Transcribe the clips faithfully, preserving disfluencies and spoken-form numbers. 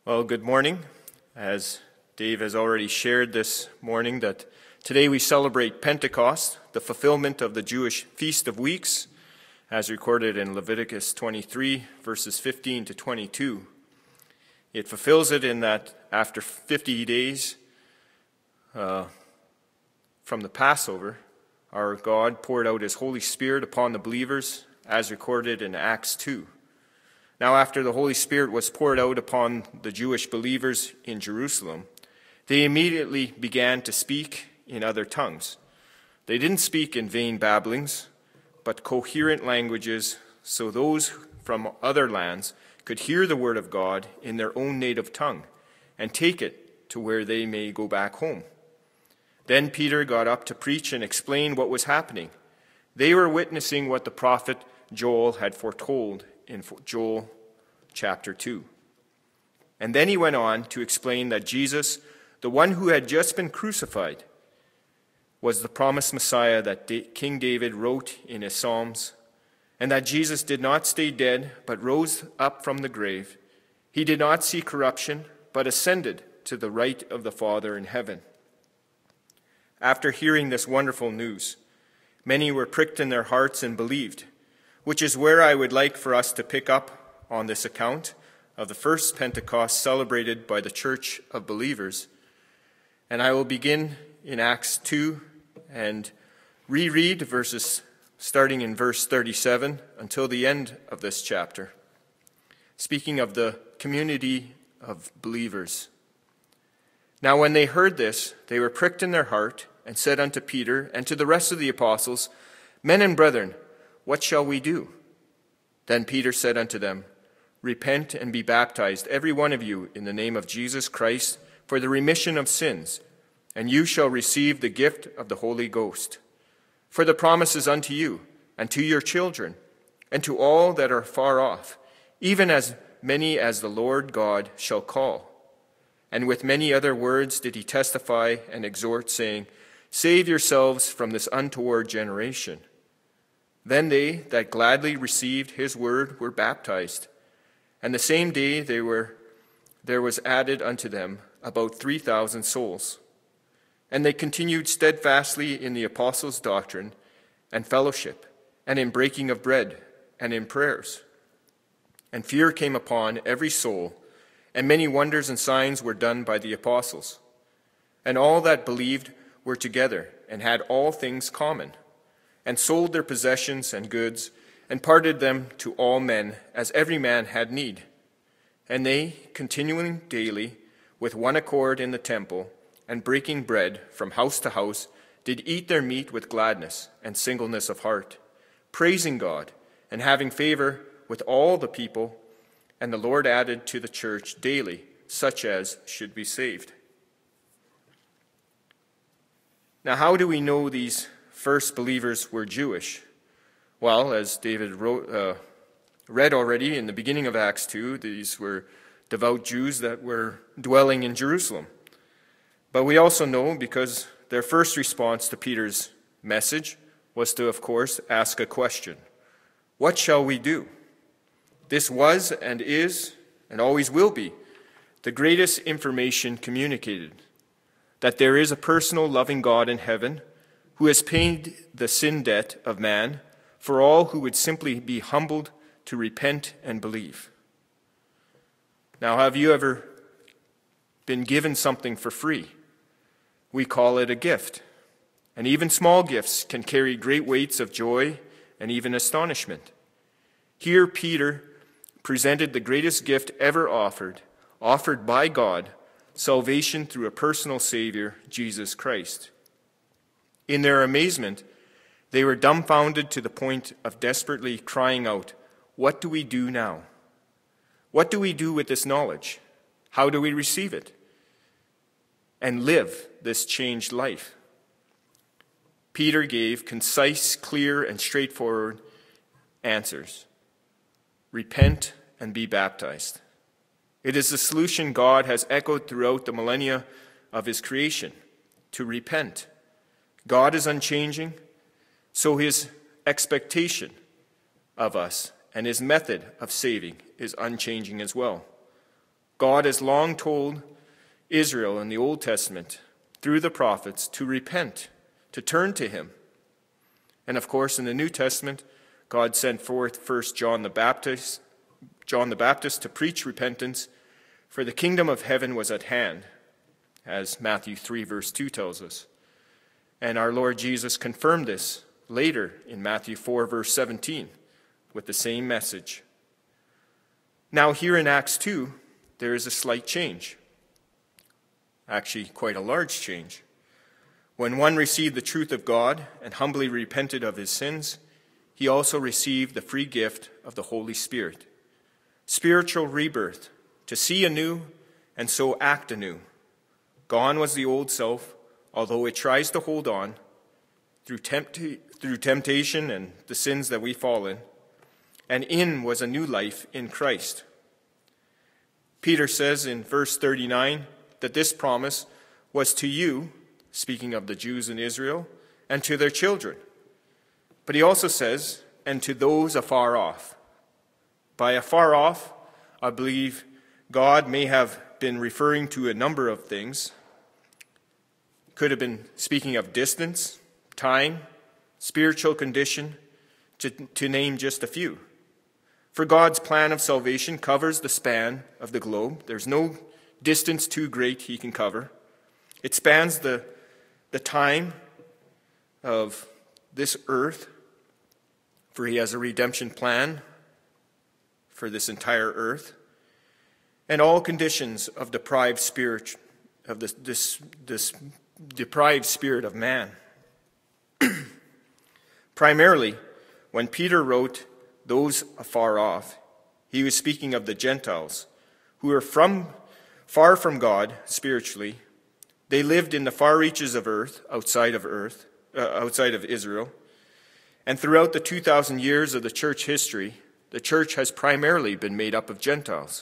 Well, good morning. As Dave has already shared this morning, that today we celebrate Pentecost, the fulfillment of the Jewish Feast of Weeks, as recorded in Leviticus twenty-three, verses fifteen to twenty-two. It fulfills it in that after fifty days uh, from the Passover, our God poured out his Holy Spirit upon the believers, as recorded in Acts two. Now, after the Holy Spirit was poured out upon the Jewish believers in Jerusalem, they immediately began to speak in other tongues. They didn't speak in vain babblings, but coherent languages, so those from other lands could hear the word of God in their own native tongue and take it to where they may go back home. Then Peter got up to preach and explain what was happening. They were witnessing what the prophet Joel had foretold in Joel chapter two. And then he went on to explain that Jesus, the one who had just been crucified, was the promised Messiah that King David wrote in his Psalms, and that Jesus did not stay dead, but rose up from the grave. He did not see corruption, but ascended to the right of the Father in heaven. After hearing this wonderful news, many were pricked in their hearts and believed, which is where I would like for us to pick up on this account of the first Pentecost celebrated by the Church of Believers. And I will begin in Acts two and reread verses starting in verse thirty-seven until the end of this chapter, speaking of the community of believers. Now when they heard this, they were pricked in their heart and said unto Peter and to the rest of the apostles, Men and brethren, what shall we do? Then Peter said unto them, Repent and be baptized, every one of you, in the name of Jesus Christ, for the remission of sins, and you shall receive the gift of the Holy Ghost. For the promise is unto you, and to your children, and to all that are far off, even as many as the Lord God shall call. And with many other words did he testify and exhort, saying, Save yourselves from this untoward generation. Then they that gladly received his word were baptized. And the same day they were, there was added unto them about three thousand souls. And they continued steadfastly in the apostles' doctrine and fellowship, and in breaking of bread, and in prayers. And fear came upon every soul, and many wonders and signs were done by the apostles. And all that believed were together, and had all things common, and sold their possessions and goods, and parted them to all men, as every man had need. And they, continuing daily, with one accord in the temple, and breaking bread from house to house, did eat their meat with gladness and singleness of heart, praising God, and having favor with all the people. And the Lord added to the church daily such as should be saved. Now, how do we know these first believers were Jewish? Well, as David wrote, uh, read already in the beginning of Acts two, these were devout Jews that were dwelling in Jerusalem. But we also know because their first response to Peter's message was to, of course, ask a question. What shall we do? This was and is and always will be the greatest information communicated, that there is a personal loving God in heaven who has paid the sin debt of man for all who would simply be humbled to repent and believe. Now, have you ever been given something for free? We call it a gift, and even small gifts can carry great weights of joy and even astonishment. Here, Peter presented the greatest gift ever offered, offered by God, salvation through a personal Savior, Jesus Christ. In their amazement, they were dumbfounded to the point of desperately crying out, What do we do now? What do we do with this knowledge? How do we receive it and live this changed life? Peter gave concise, clear, and straightforward answers. Repent and be baptized. It is the solution God has echoed throughout the millennia of his creation, to repent. God is unchanging, so his expectation of us and his method of saving is unchanging as well. God has long told Israel in the Old Testament, through the prophets, to repent, to turn to him. And of course, in the New Testament, God sent forth first John the Baptist, John the Baptist to preach repentance, for the kingdom of heaven was at hand, as Matthew three verse two tells us. And our Lord Jesus confirmed this later in Matthew four verse seventeen with the same message. Now here in Acts two, there is a slight change. Actually, quite a large change. When one received the truth of God and humbly repented of his sins, he also received the free gift of the Holy Spirit. Spiritual rebirth, to see anew and so act anew. Gone was the old self, although it tries to hold on through, tempt- through temptation and the sins that we fall in. And in was a new life in Christ. Peter says in verse thirty-nine that this promise was to you, speaking of the Jews in Israel, and to their children. But he also says, and to those afar off. By afar off, I believe God may have been referring to a number of things. Could have been speaking of distance, time, spiritual condition, to, to name just a few. For God's plan of salvation covers the span of the globe. There's no distance too great he can cover. It spans the, the time of this earth, for he has a redemption plan for this entire earth, and all conditions of deprived spirit, of this, this, this deprived spirit of man. Primarily, when Peter wrote those afar off, he was speaking of the Gentiles, who were from far from God spiritually. They lived in the far reaches of earth, outside of earth, uh, outside of Israel. And throughout the two thousand years of the church history, the church has primarily been made up of Gentiles.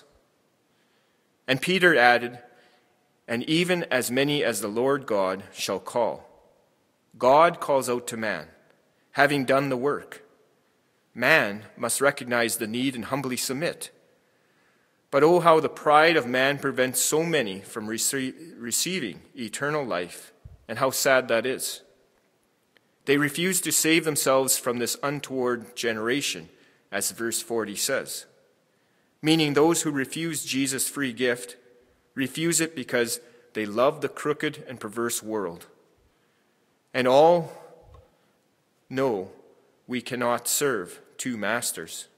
And Peter added, and even as many as the Lord God shall call. God calls out to man, having done the work. Man must recognize the need and humbly submit. But oh, how the pride of man prevents so many from rece- receiving eternal life, and how sad that is. They refuse to save themselves from this untoward generation, as verse forty says. Meaning those who refuse Jesus' free gift refuse it because they love the crooked and perverse world. And all know we cannot serve two masters.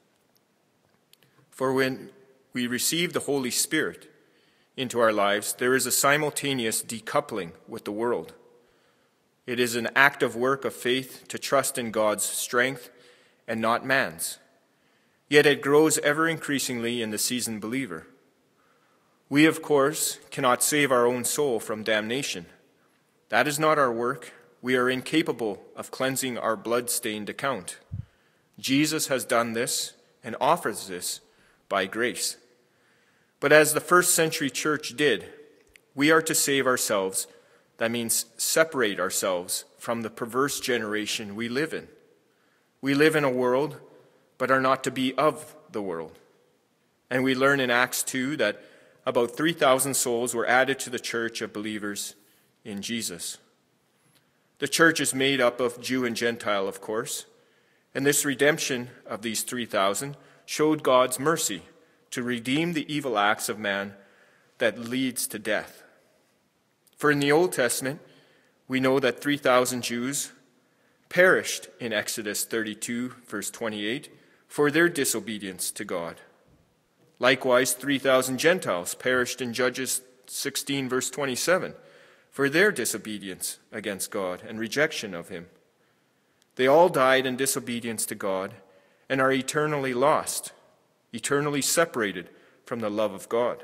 For when we receive the Holy Spirit into our lives, there is a simultaneous decoupling with the world. It is an active work of faith to trust in God's strength and not man's. Yet it grows ever increasingly in the seasoned believer. We, of course, cannot save our own soul from damnation. That is not our work. We are incapable of cleansing our blood-stained account. Jesus has done this and offers this by grace. But as the first century church did, we are to save ourselves. That means separate ourselves from the perverse generation we live in. We live in a world, but are not to be of the world. And we learn in Acts two that about three thousand souls were added to the church of believers in Jesus. The church is made up of Jew and Gentile, of course, and this redemption of these three thousand showed God's mercy to redeem the evil acts of man that leads to death. For in the Old Testament, we know that three thousand Jews perished in Exodus thirty-two, verse twenty-eight, for their disobedience to God. Likewise, three thousand Gentiles perished in Judges sixteen, verse twenty-seven, for their disobedience against God and rejection of him. They all died in disobedience to God and are eternally lost, eternally separated from the love of God.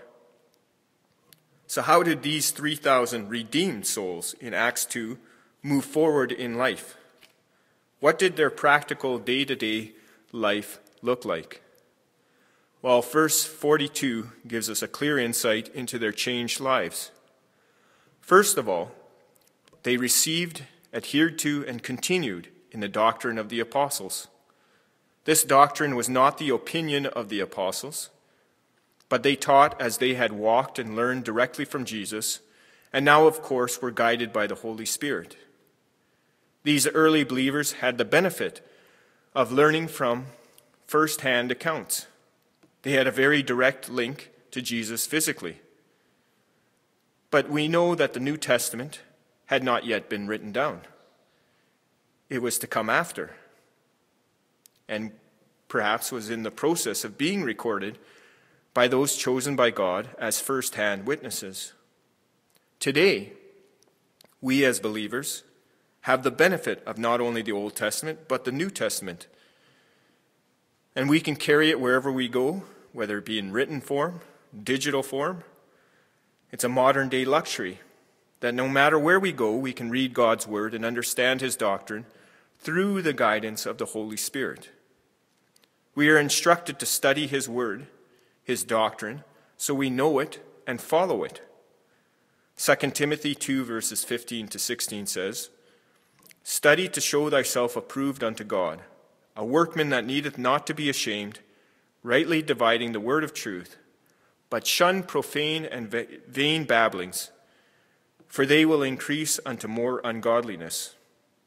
So how did these three thousand redeemed souls in Acts two move forward in life? What did their practical day-to-day life look like? Well, verse forty-two gives us a clear insight into their changed lives. First of all, they received, adhered to, and continued in the doctrine of the apostles. This doctrine was not the opinion of the apostles, but but they taught as they had walked and learned directly from Jesus, and now, of course, were guided by the Holy Spirit. These early believers had the benefit of learning from first-hand accounts. They had a very direct link to Jesus physically. But we know that the New Testament had not yet been written down. It was to come after, and perhaps was in the process of being recorded by those chosen by God as first-hand witnesses. Today, we as believers have the benefit of not only the Old Testament, but the New Testament. And we can carry it wherever we go, whether it be in written form, digital form. It's a modern-day luxury that no matter where we go, we can read God's Word and understand His doctrine through the guidance of the Holy Spirit. We are instructed to study His Word, His doctrine, so we know it and follow it. Second Timothy two, verses fifteen to sixteen says, "Study to show thyself approved unto God, a workman that needeth not to be ashamed, rightly dividing the word of truth, but shun profane and vain babblings, for they will increase unto more ungodliness."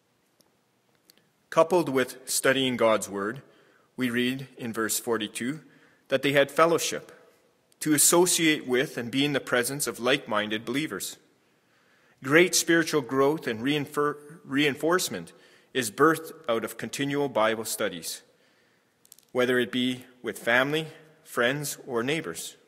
Coupled with studying God's word, we read in verse forty-two that they had fellowship, to associate with and be in the presence of like-minded believers. Great spiritual growth and reinfor- reinforcement is birthed out of continual Bible studies, whether it be with family, friends, or neighbors.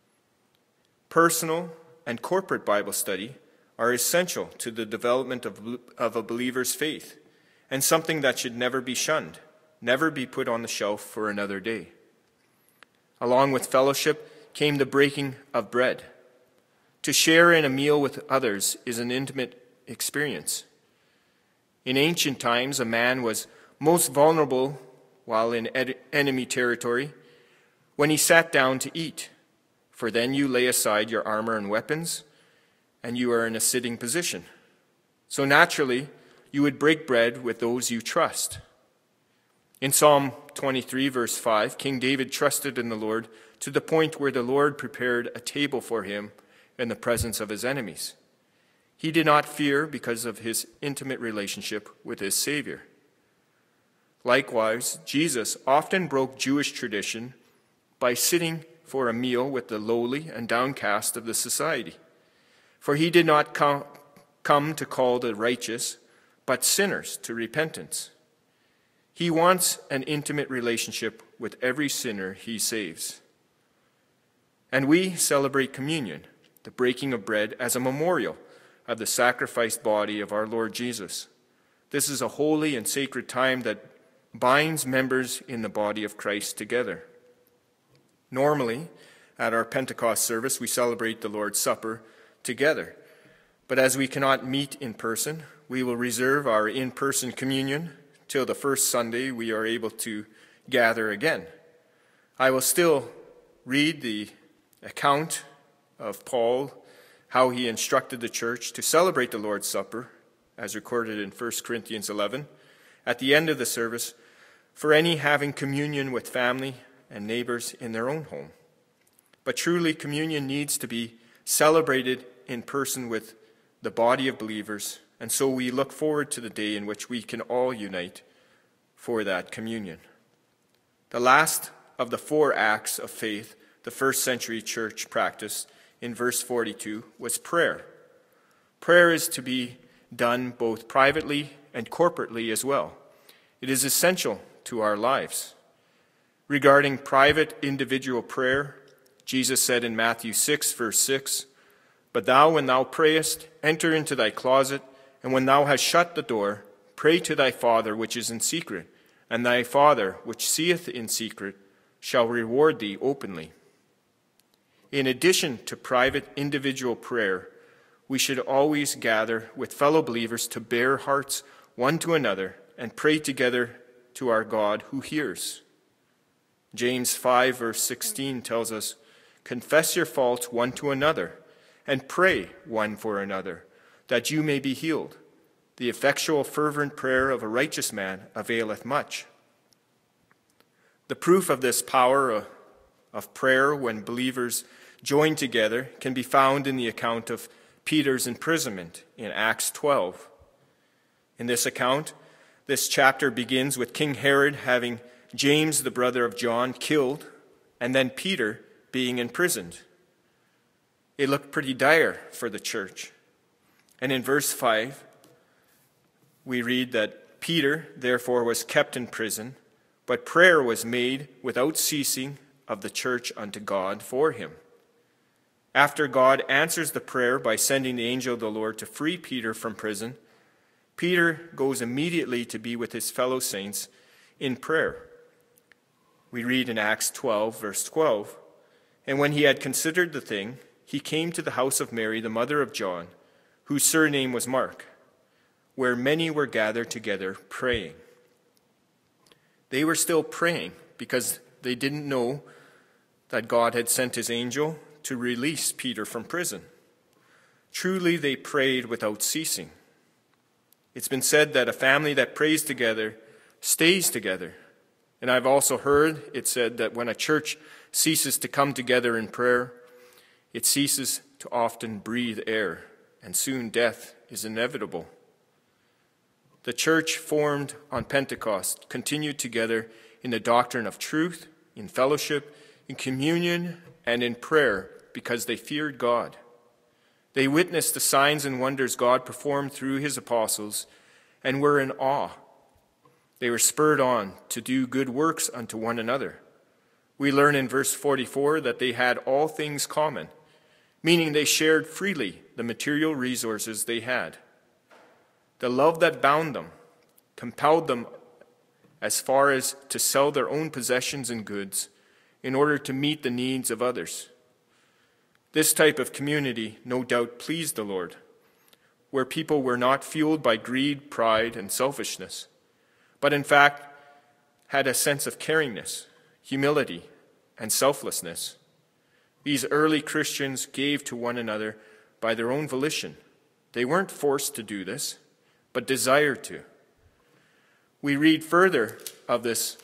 Personal and corporate Bible study are essential to the development of, of a believer's faith, and something that should never be shunned, never be put on the shelf for another day. Along with fellowship came the breaking of bread. To share in a meal with others is an intimate experience. In ancient times, a man was most vulnerable while in ed- enemy territory when he sat down to eat, for then you lay aside your armor and weapons, and you are in a sitting position. So naturally, you would break bread with those you trust. In Psalm twenty-three, verse five, King David trusted in the Lord to the point where the Lord prepared a table for him in the presence of his enemies. He did not fear because of his intimate relationship with his Savior. Likewise, Jesus often broke Jewish tradition by sitting for a meal with the lowly and downcast of the society. For he did not come, come to call the righteous, but sinners to repentance. He wants an intimate relationship with every sinner he saves. And we celebrate communion, the breaking of bread, as a memorial of the sacrificed body of our Lord Jesus. This is a holy and sacred time that binds members in the body of Christ together. Normally, at our Pentecost service, we celebrate the Lord's Supper together. But as we cannot meet in person, we will reserve our in-person communion till the first Sunday we are able to gather again. I will still read the account of Paul, how he instructed the church to celebrate the Lord's Supper, as recorded in First Corinthians eleven, at the end of the service, for any having communion with family and neighbors in their own home. But truly, communion needs to be celebrated in person with the body of believers, and so we look forward to the day in which we can all unite for that communion. The last of the four acts of faith the first century church practiced in verse forty-two was prayer. Prayer is to be done both privately and corporately as well. It is essential to our lives. Regarding private individual prayer, Jesus said in Matthew six, verse six, "But thou, when thou prayest, enter into thy closet, and when thou hast shut the door, pray to thy Father which is in secret, and thy Father which seeth in secret shall reward thee openly." In addition to private individual prayer, we should always gather with fellow believers to bear hearts one to another and pray together to our God who hears. James five, verse sixteen tells us, "Confess your faults one to another, and pray one for another, that you may be healed. The effectual fervent prayer of a righteous man availeth much." The proof of this power of prayer when believers join together can be found in the account of Peter's imprisonment in Acts twelve. In this account, this chapter begins with King Herod having James, the brother of John, killed, and then Peter being imprisoned. It looked pretty dire for the church. And in verse five, we read that Peter, therefore, was kept in prison, but prayer was made without ceasing of the church unto God for him. After God answers the prayer by sending the angel of the Lord to free Peter from prison, Peter goes immediately to be with his fellow saints in prayer. We read in Acts twelve, verse twelve, "And when he had considered the thing, he came to the house of Mary, the mother of John, whose surname was Mark, where many were gathered together praying." They were still praying because they didn't know that God had sent his angel to release Peter from prison. Truly, they prayed without ceasing. It's been said that a family that prays together stays together. And I've also heard it said that when a church ceases to come together in prayer, it ceases to often breathe air, and soon death is inevitable. The church formed on Pentecost continued together in the doctrine of truth, in fellowship, in communion, and in prayer because they feared God. They witnessed the signs and wonders God performed through his apostles and were in awe. They were spurred on to do good works unto one another. We learn in verse forty-four that they had all things common, meaning they shared freely the material resources they had. The love that bound them compelled them as far as to sell their own possessions and goods in order to meet the needs of others. This type of community no doubt pleased the Lord, where people were not fueled by greed, pride, and selfishness, but in fact had a sense of caringness, humility, and selflessness. These early Christians gave to one another by their own volition. They weren't forced to do this, but desired to. We read further of this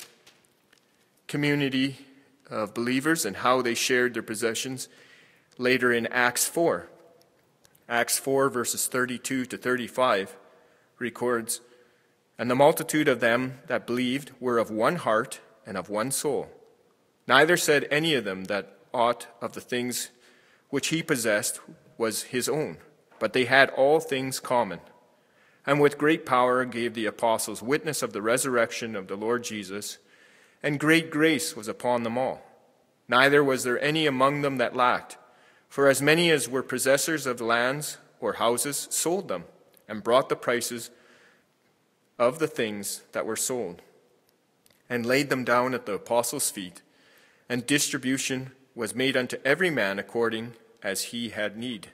community of believers and how they shared their possessions later in Acts four. Acts four, verses thirty-two to thirty-five, records, "And the multitude of them that believed were of one heart and of one soul. Neither said any of them that aught of the things which he possessed was his own, but they had all things common. And with great power gave the apostles witness of the resurrection of the Lord Jesus, and great grace was upon them all. Neither was there any among them that lacked. For as many as were possessors of lands or houses sold them, and brought the prices of the things that were sold, and laid them down at the apostles' feet, and distribution was made unto every man according as he had need."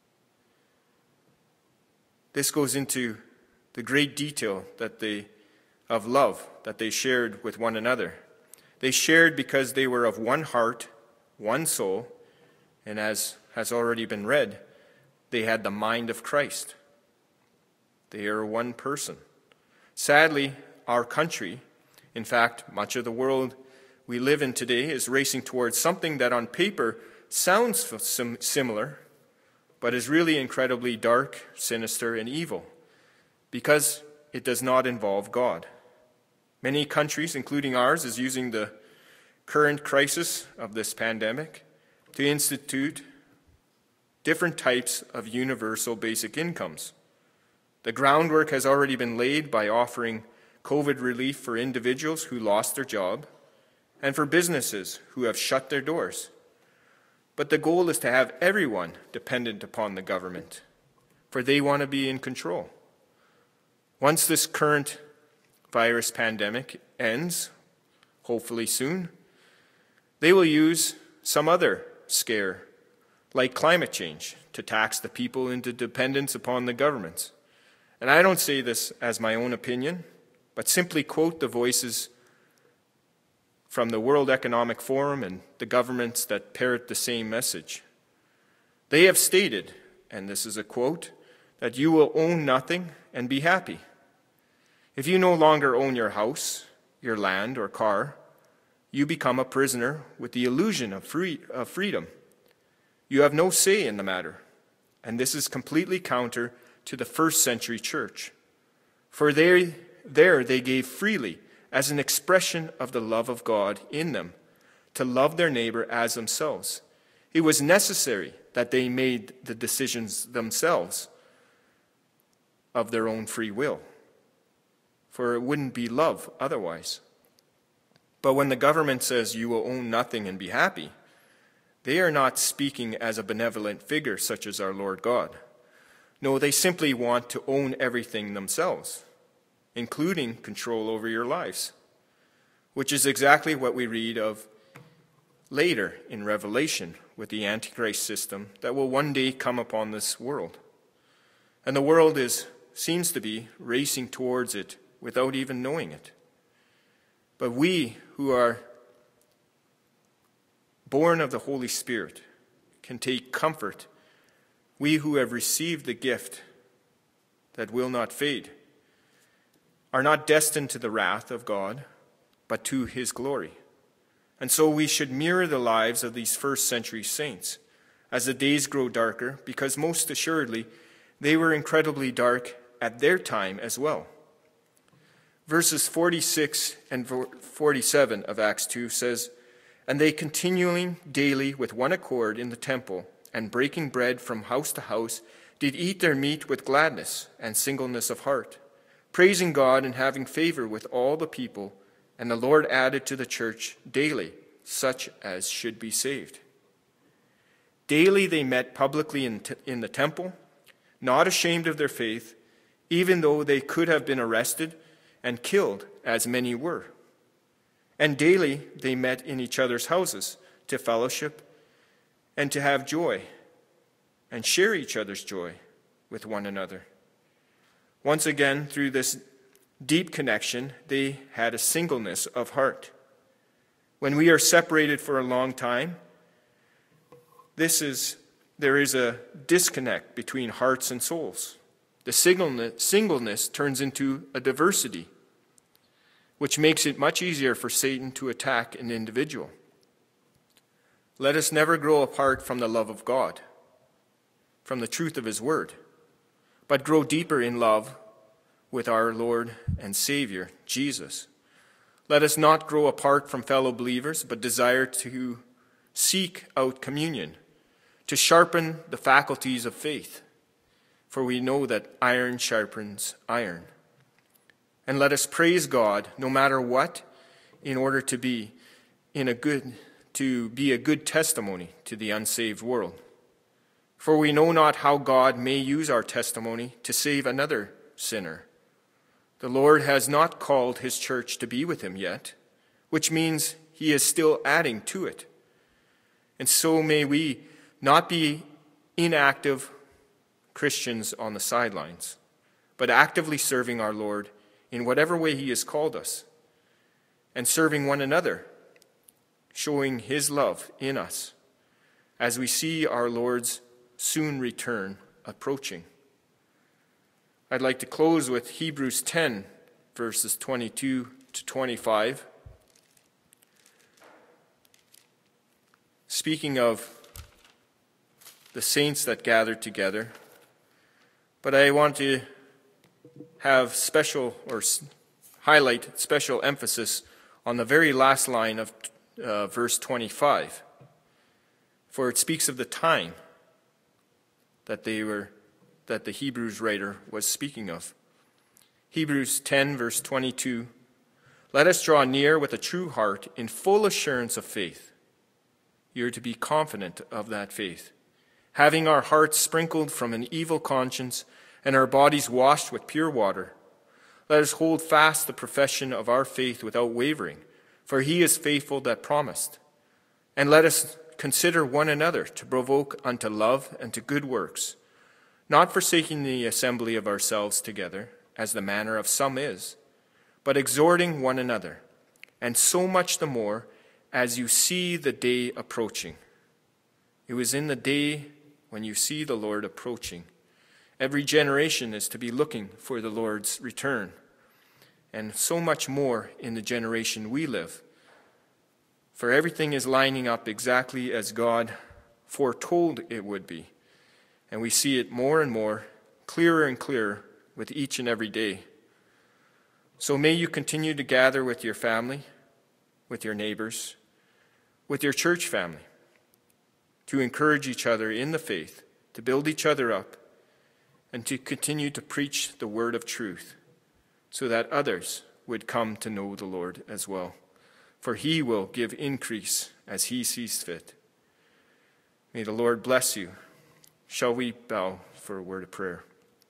This goes into the great detail that they of love that they shared with one another. They shared because they were of one heart, one soul, and as has already been read, they had the mind of Christ. They are one person. Sadly, our country, in fact, much of the world we live in today, is racing towards something that on paper sounds sim- similar, but is really incredibly dark, sinister, and evil, because it does not involve God. Many countries, including ours, is using the current crisis of this pandemic to institute different types of universal basic incomes. The groundwork has already been laid by offering COVID relief for individuals who lost their job and for businesses who have shut their doors. But the goal is to have everyone dependent upon the government, for they want to be in control. Once this current virus pandemic ends, hopefully soon, they will use some other scare, like climate change, to tax the people into dependence upon the governments. And I don't say this as my own opinion, but simply quote the voices from the World Economic Forum and the governments that parrot the same message. They have stated, and this is a quote, that you will own nothing and be happy. If you no longer own your house, your land, or car, you become a prisoner with the illusion of, free, of freedom. You have no say in the matter, and this is completely counter to the first century church. For there, there they gave freely as an expression of the love of God in them, to love their neighbor as themselves. It was necessary that they made the decisions themselves of their own free will, for it wouldn't be love otherwise. But when the government says you will own nothing and be happy, they are not speaking as a benevolent figure such as our Lord God. No, they simply want to own everything themselves, including control over your lives, which is exactly what we read of later in Revelation with the Antichrist system that will one day come upon this world. And the world is seems to be racing towards it without even knowing it. But we who are born of the Holy Spirit can take comfort. We who have received the gift that will not fade are not destined to the wrath of God, but to his glory. And so we should mirror the lives of these first century saints as the days grow darker, because most assuredly they were incredibly dark at their time as well. Verses forty-six and forty-seven of Acts two says, "And they continuing daily with one accord in the temple, and breaking bread from house to house, did eat their meat with gladness and singleness of heart, praising God and having favor with all the people. And the Lord added to the church daily such as should be saved." Daily they met publicly in, t- in the temple, not ashamed of their faith, even though they could have been arrested and killed, as many were. And daily they met in each other's houses to fellowship and to have joy and share each other's joy with one another. Once again, through this deep connection, they had a singleness of heart. When we are separated for a long time, this is there is a disconnect between hearts and souls. The singleness, singleness turns into a diversity, which makes it much easier for Satan to attack an individual. Let us never grow apart from the love of God, from the truth of his word, but grow deeper in love with our Lord and Savior, Jesus. Let us not grow apart from fellow believers, but desire to seek out communion, to sharpen the faculties of faith, for we know that iron sharpens iron. And let us praise God no matter what, in order to be in a good to be a good testimony to the unsaved world. For we know not how God may use our testimony to save another sinner. The Lord has not called his church to be with him yet, which means he is still adding to it. And so may we not be inactive Christians on the sidelines, but actively serving our Lord in whatever way he has called us, and serving one another, showing his love in us as we see our Lord's soon return approaching. I'd like to close with Hebrews ten, verses twenty-two to twenty-five. Speaking of the saints that gathered together, but I want to have special or highlight special emphasis on the very last line of uh, verse twenty-five, for it speaks of the time that they were that the Hebrews writer was speaking of. Hebrews ten, verse twenty-two, "Let us draw near with a true heart in full assurance of faith." You're to be confident of that faith. "Having our hearts sprinkled from an evil conscience and our bodies washed with pure water. Let us hold fast the profession of our faith without wavering, for he is faithful that promised. And let us consider one another to provoke unto love and to good works, not forsaking the assembly of ourselves together, as the manner of some is, but exhorting one another, and so much the more as you see the day approaching." It was in the day when you see the Lord approaching. Every generation is to be looking for the Lord's return, and so much more in the generation we live. For everything is lining up exactly as God foretold it would be. And we see it more and more, clearer and clearer with each and every day. So may you continue to gather with your family, with your neighbors, with your church family, to encourage each other in the faith, to build each other up, and to continue to preach the word of truth, so that others would come to know the Lord as well. For he will give increase as he sees fit. May the Lord bless you. Shall we bow for a word of prayer?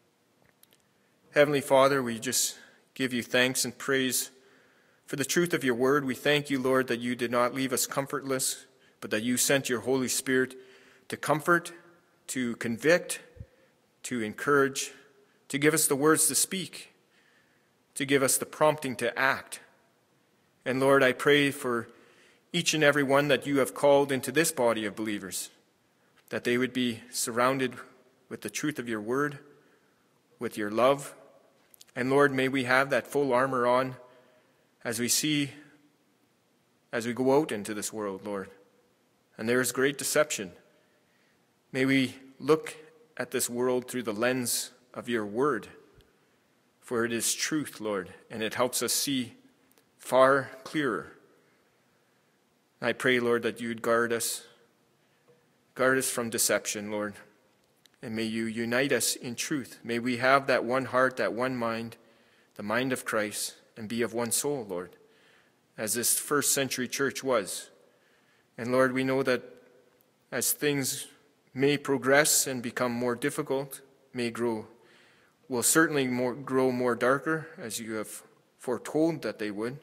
Heavenly Father, we just give you thanks and praise for the truth of your word. We thank you, Lord, that you did not leave us comfortless, but that you sent your Holy Spirit to comfort, to convict, to encourage, to give us the words to speak, to give us the prompting to act. And Lord, I pray for each and every one that you have called into this body of believers, that they would be surrounded with the truth of your word, with your love. And Lord, may we have that full armor on as we see, as we go out into this world, Lord. And there is great deception. May we look at this world through the lens of your word, for it is truth, Lord, and it helps us see far clearer. I pray, Lord, that you would guard us, guard us from deception, Lord, and may you unite us in truth. May we have that one heart, that one mind, the mind of Christ, and be of one soul, Lord, as this first century church was. And Lord, we know that as things may progress and become more difficult, may grow, will certainly more, grow more darker, as you have foretold that they would.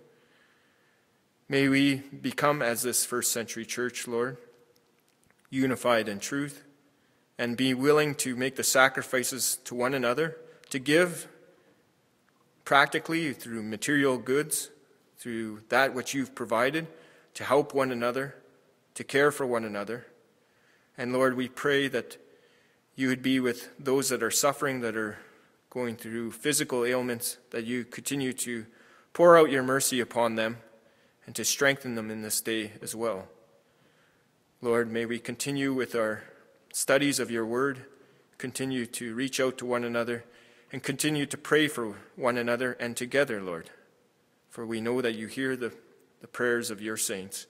May we become as this first century church, Lord, unified in truth, and be willing to make the sacrifices to one another, to give practically through material goods, through that which you've provided, to help one another, to care for one another. And Lord, we pray that you would be with those that are suffering, that are going through physical ailments, that you continue to pour out your mercy upon them and to strengthen them in this day as well. Lord, may we continue with our studies of your word, continue to reach out to one another, and continue to pray for one another and together, Lord. For we know that you hear the, the prayers of your saints.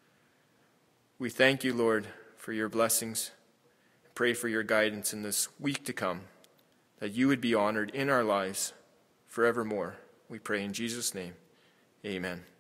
We thank you, Lord, for your blessings. Pray for your guidance in this week to come, that you would be honored in our lives forevermore. We pray in Jesus' name. Amen.